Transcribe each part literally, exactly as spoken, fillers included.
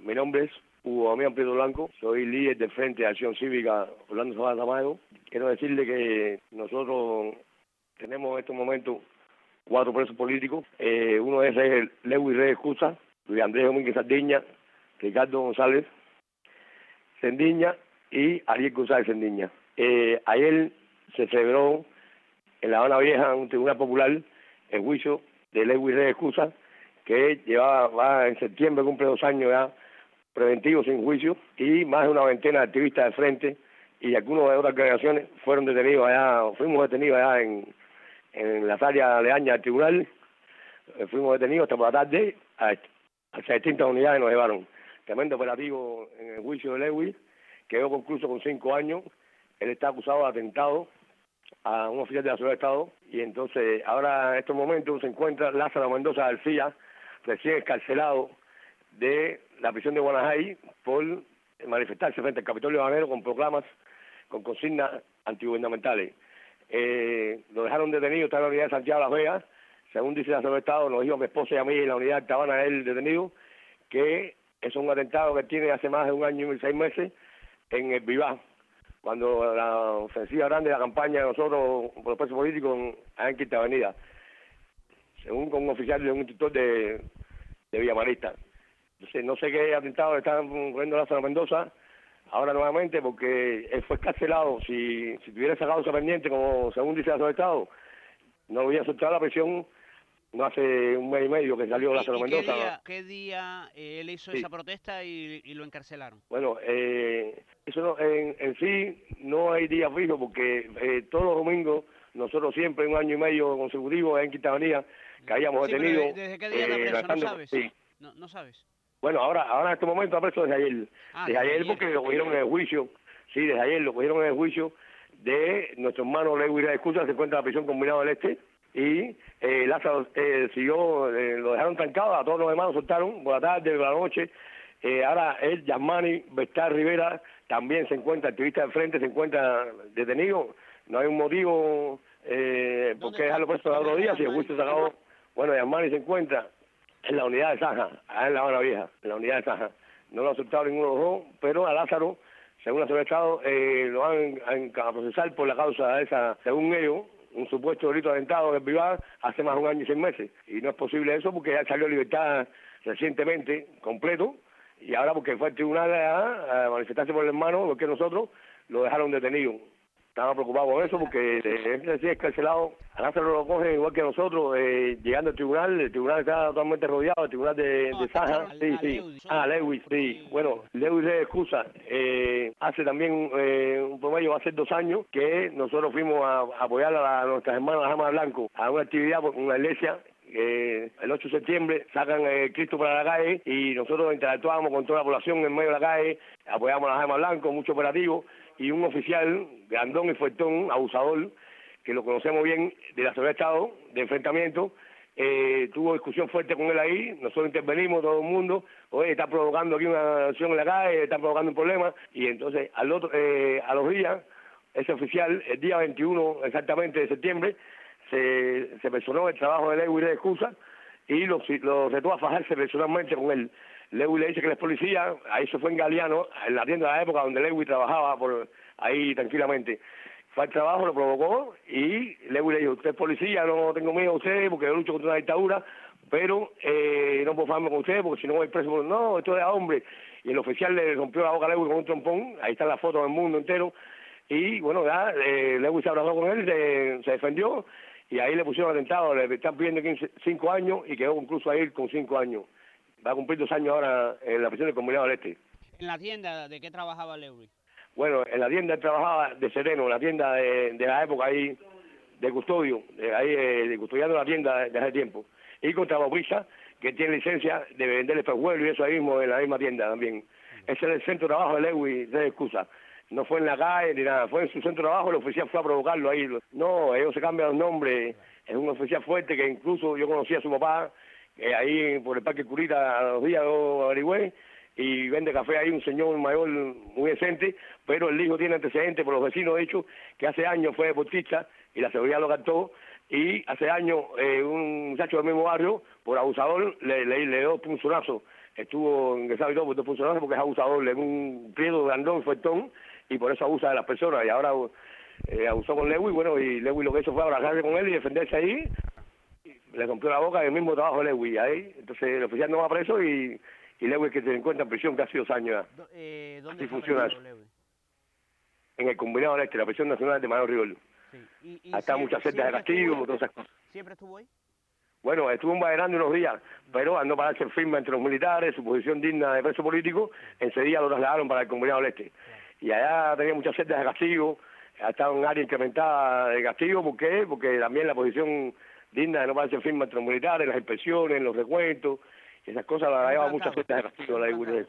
Mi nombre es Hugo Damián Prieto Blanco, soy líder del Frente de Acción Cívica Orlando Sabana Tamayo. Quiero decirle que nosotros tenemos en estos momentos cuatro presos políticos. Eh, uno de esos es el Lewis Reyes Cusa, Luis Andrés Domínguez Sardiña, Ricardo González Sendiña y Ariel González Sendiña. Eh, ayer se celebró en La Habana Vieja, un tribunal popular, el juicio de Lewis Reyes Cusa, que llevaba, va en septiembre, cumple dos años ya, preventivo sin juicio, y más de una veintena de activistas del Frente y algunos de otras organizaciones fueron detenidos allá, fuimos detenidos allá en, en las áreas aledañas del tribunal. Eh, fuimos detenidos hasta por la tarde, a, hacia distintas unidades nos llevaron. Tremendo operativo en el juicio de Lewis, quedó concluso con cinco años. Él está acusado de atentado a un oficial de la seguridad del Estado, y entonces ahora en estos momentos se encuentra Lázaro Mendoza García, recién excarcelado de la prisión de Guanajay por manifestarse frente al Capitolio Habanero con proclamas, con consignas antigubernamentales. Eh, lo dejaron detenido, está en la unidad de Santiago de Las Vegas, según dice la seguridad del Estado, nos dijo a mi esposa y a mí en la unidad de Tabana, él detenido, que es un atentado que tiene hace más de un año y seis meses en el Vivá, cuando la ofensiva grande de la campaña de nosotros por los presos políticos en Quinta Avenida, según con un oficial de un instructor de, de Villamarista. Entonces, no sé qué atentado le están poniendo a Lázaro Mendoza ahora nuevamente, porque él fue escarcelado. Si, si tuviera esa causa pendiente, como según dice la seguridad del Estado, no lo hubiera soltado la prisión no hace un mes y medio que salió Lázaro ¿Y, y Mendoza. qué día, qué día eh, él hizo Sí. esa protesta y, y lo encarcelaron? Bueno, eh, eso no, en, en sí no hay día fijo, porque eh, todos los domingos nosotros siempre un año y medio consecutivo en Quinta Avenida que hayamos Sí, detenido. pero ¿desde qué día está Eh, preso? ¿No lanzando, sabes? sí. No, no sabes. Bueno, ahora ahora en este momento está preso desde ayer. Ah, Desde desde ayer ayer. porque lo cogieron en el juicio. Sí, desde ayer lo cogieron en el juicio de nuestro hermano Lewis Reyes Cusa, se encuentra en la prisión combinado del Este. Y eh, Lázaro eh, siguió, eh, lo dejaron trancado, a todos los demás lo soltaron por la tarde, por la noche. Eh, ahora él, Yasmani Bestar Rivera, también se encuentra, activista del Frente, se encuentra detenido. No hay un motivo eh, por qué dejarlo preso el otro día, si el juicio se acabó. Bueno, Yasmani se encuentra en la unidad de Saja, allá en La Habana Vieja, en la unidad de Saja. No lo ha soltado ninguno de los dos, pero a Lázaro, según la seguridad del Estado, eh, lo van a, a procesar por la causa esa, según ellos, un supuesto delito de atentado en el Vivar hace más de un año y seis meses. Y no es posible eso porque ya salió a libertad recientemente, completo, y ahora porque fue al tribunal a, a manifestarse por el hermano, porque nosotros lo dejaron detenido. Estaba preocupado por eso porque él decía escarcelado, a Lázaro lo cogen igual que nosotros, eh, llegando al tribunal. El tribunal está totalmente rodeado, el tribunal de, de Saja. Sí, sí. Ah, Lewis, sí. Bueno, Lewis de excusa. Eh, hace también eh, un promedio, hace dos años, que nosotros fuimos a, a apoyar a, la, a nuestras hermanas Damas Blanco a una actividad por una iglesia. Eh, el ocho de septiembre sacan eh, Cristo para la calle y nosotros interactuábamos con toda la población en medio de la calle, apoyamos a las Damas Blanco, mucho operativo, y un oficial, grandón y fuertón, abusador, que lo conocemos bien, de la seguridad del Estado, de enfrentamiento, eh, tuvo discusión fuerte con él ahí, nosotros intervenimos, todo el mundo, oye, está provocando aquí una acción en la calle, está provocando un problema, y entonces al otro, eh, a los días, ese oficial, el día veintiuno exactamente de septiembre, se, se personó el trabajo de Lewis de excusa y lo, lo retó a fajarse personalmente con él. Lewis le dice que él es policía, ahí se fue en Galeano, en la tienda de la época donde Lewis trabajaba por ahí tranquilamente. Fue al trabajo, lo provocó y Lewis le dijo, usted es policía, no tengo miedo a usted porque yo lucho contra una dictadura, pero eh, no puedo fajarme con usted porque si no voy preso. No, esto es a hombre. Y el oficial le rompió la boca a Lewis con un trompón, ahí está la foto del mundo entero. Y bueno, ya eh, Lewis se abrazó con él, se, se defendió y ahí le pusieron atentado, le están pidiendo quince, cinco años y quedó incluso ahí con cinco años. Va a cumplir dos años ahora en la prisión del Combinado del Este. ¿En la tienda de qué trabajaba Lewis? Bueno, en la tienda él trabajaba de sereno, en la tienda de, de la época ahí, de custodio, de ahí eh, de custodiando la tienda de, de hace tiempo. Y con Trabaprisa, que tiene licencia de vender espejuelos y eso ahí mismo en la misma tienda también. Ese es el centro de trabajo de Lewis, de excusa. No fue en la calle ni nada, fue en su centro de trabajo, el oficial fue a provocarlo ahí. No, ellos se cambian los nombres, es un oficial fuerte que incluso yo conocí a su papá, eh, ahí por el Parque Curita a los días yo averigüé, y vende café ahí un señor mayor muy decente, pero el hijo tiene antecedentes por los vecinos, de hecho, que hace años fue deportista y la seguridad lo captó, y hace años eh, un muchacho del mismo barrio, por abusador, le, le, le dio punzonazo estuvo ingresado y todo por dos funcionarios porque es abusador, es un prieto grandón, fuertón, y por eso abusa de las personas, y ahora eh, abusó con Lewis, bueno, y Lewis lo que hizo fue abrazarse con él y defenderse ahí, y le rompió la boca en el mismo trabajo de Lewis, ahí, entonces el oficial no va preso y, y Lewis que se encuentra en prisión casi dos años ya. Eh, ¿Dónde Así funciona eso. Lewis? En el Combinado del Este, la prisión nacional de Manuel Rivero. Sí. Y, y Ahí están muchas celdas de castigo, todas esas cosas. ¿Siempre estuvo ahí? Bueno, estuvo en unos días, pero al no pararse firme entre los militares, su posición digna de preso político, enseguida lo trasladaron para el Combinado del Este. Y allá tenía muchas celdas de castigo, estaba en área incrementada de castigo, ¿por qué? Porque también la posición digna de no pararse firme entre los militares, las inspecciones, los recuentos, esas cosas la llevaba muchas celdas de castigo. La de...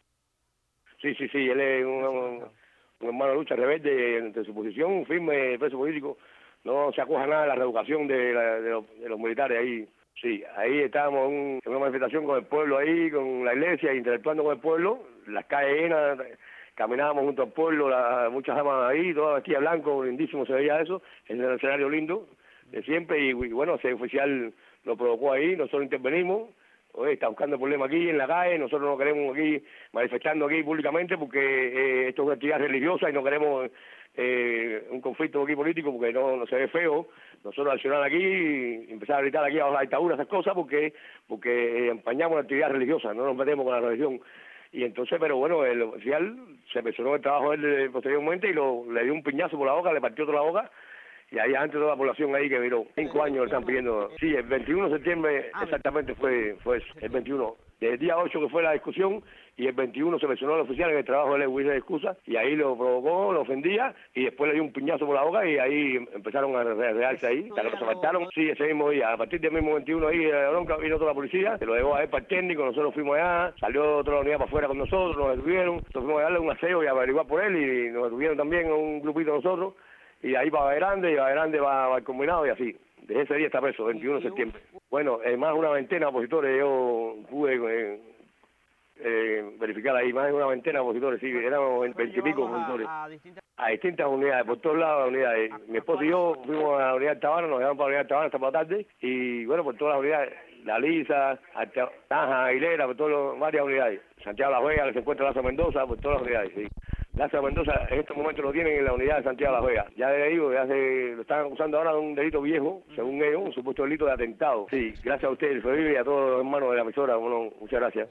Sí, sí, sí, él es un, un, un hermano de lucha rebelde, entre su posición firme de preso político, no se acoja nada de la reeducación de, la, de, los, de los militares ahí. Sí, ahí estábamos en una manifestación con el pueblo ahí, con la iglesia, interactuando con el pueblo, las calles llenas, caminábamos junto al pueblo, la, muchas damas ahí, toda vestida blanco, lindísimo se veía eso, en el escenario lindo de siempre, y, y bueno, ese oficial lo provocó ahí, nosotros intervenimos, oye, está buscando problemas aquí en la calle, nosotros no queremos aquí, manifestando aquí públicamente, porque eh, esto es una actividad religiosa y no queremos eh, un conflicto aquí político porque no, no se ve feo. Nosotros accionar aquí y empezar a gritar aquí a la dictadura, esas cosas, porque porque empañamos la actividad religiosa, no nos metemos con la religión. Y entonces, pero bueno, el oficial se mencionó el trabajo de él posteriormente y lo, le dio un piñazo por la boca, le partió toda la boca. Y ahí antes toda la población ahí que miró, cinco años le están pidiendo. Sí, el veintiuno de septiembre exactamente fue fue eso, el veintiuno. Desde el día ocho que fue la discusión y el veintiuno se mencionó al oficial en el trabajo de Lewis de excusa y ahí lo provocó, lo ofendía y después le dio un piñazo por la boca y ahí empezaron a rearse ahí. Hasta que lo faltaron, sí, ese mismo día. A partir del mismo veintiuno ahí la bronca vino toda la policía, se lo llevó a él para el técnico, nosotros fuimos allá, salió otra unidad para afuera con nosotros, nos detuvieron, nosotros fuimos a darle un aseo y a averiguar por él y nos detuvieron también un grupito de nosotros. Y ahí va Grande, y va Grande va, va al Combinado y así. Desde ese día está preso, veintiuno de septiembre. Bueno, eh, más de una veintena de opositores, yo pude eh, eh, verificar ahí, más de una veintena de opositores, sí, éramos veintipico opositores. A, a, distintas... a distintas unidades, por todos lados unidades. Mi esposo y yo fuimos a la unidad de Tabana, nos llevamos para la unidad de Tabana hasta por la tarde, y bueno, por todas las unidades, La Lisa, Taja, Aguilera, por todas las varias unidades. Santiago La Vega, que se encuentra Lázaro Mendoza, por todas las unidades, sí. Lázaro Mendoza en estos momentos lo tienen en la unidad de Santiago La Vega. Ya le digo, ya se lo están acusando ahora de un delito viejo, según ellos, un supuesto delito de atentado. Sí, gracias a ustedes, y a todos los hermanos de la emisora, bueno, muchas gracias.